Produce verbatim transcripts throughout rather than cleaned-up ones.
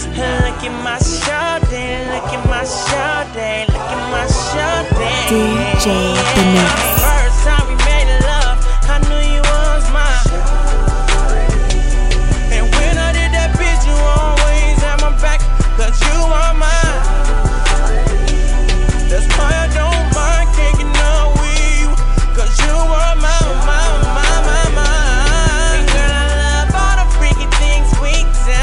Look at my shawty, look at my shawty, look at my shawty. D J The Mix. First time we made love, I knew you was mine. And when I did that, bitch, you always had my back, cause you are mine. That's why I don't mind kicking up with you, cause you are mine, mine, mine, mine, mine. And girl, I love all the freaky things we do.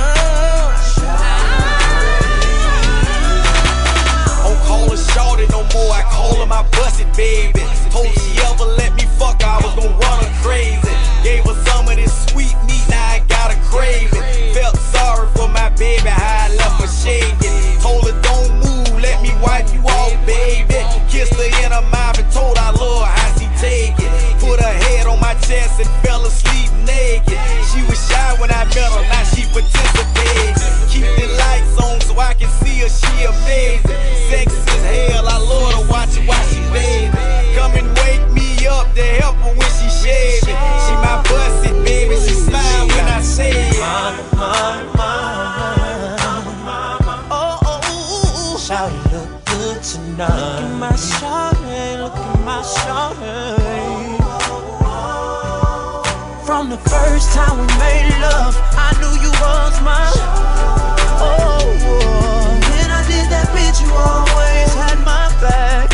Don't call her shorty no more, I call her my busted baby. Told her she ever let me fuck her, I was gon' run her crazy. Gave her some of this sweet meat, now I got her craving. Felt sorry for my baby, how I left her shaking. Told her don't move, let me wipe you off, baby. Kissed her in her mouth and told her I love how she take it. Put her head on my chest and fell asleep naked. She was shy when I met her, now she participates. Keep the lights on so I can see her, she amazing. Sex is hell, I love her, watch her while she bathing. Come and wake me up to help her when she shaving. She my busted baby, she smile when I say it. Mama, mama, oh, oh, oh, shawty look good tonight. Look at my shawty, look at my shawty. From the first time we made love, I knew you was mine. Oh, oh. When I did that, bitch, you always had my back.